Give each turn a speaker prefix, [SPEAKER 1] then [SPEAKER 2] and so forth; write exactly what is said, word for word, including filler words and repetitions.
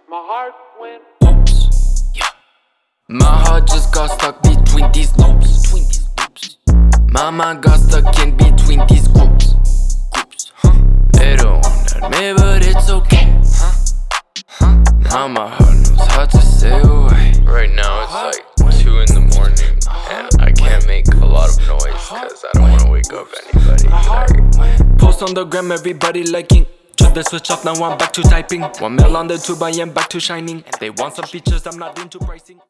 [SPEAKER 1] My heart went
[SPEAKER 2] oops, yeah. My heart just got stuck between these loops, between these loops. My mind got stuck in between these groups, groups, huh? They don't want me, but it's okay, huh? Huh? Now my heart knows how to say away.
[SPEAKER 3] Right now it's like two in the morning and I can't make a lot of noise cause I don't wanna wake up anybody. Like,
[SPEAKER 2] post on the gram, everybody liking. Took the switch off, now I'm back to typing. One mil on the tube, I am back to shining. They want some features, I'm not into pricing.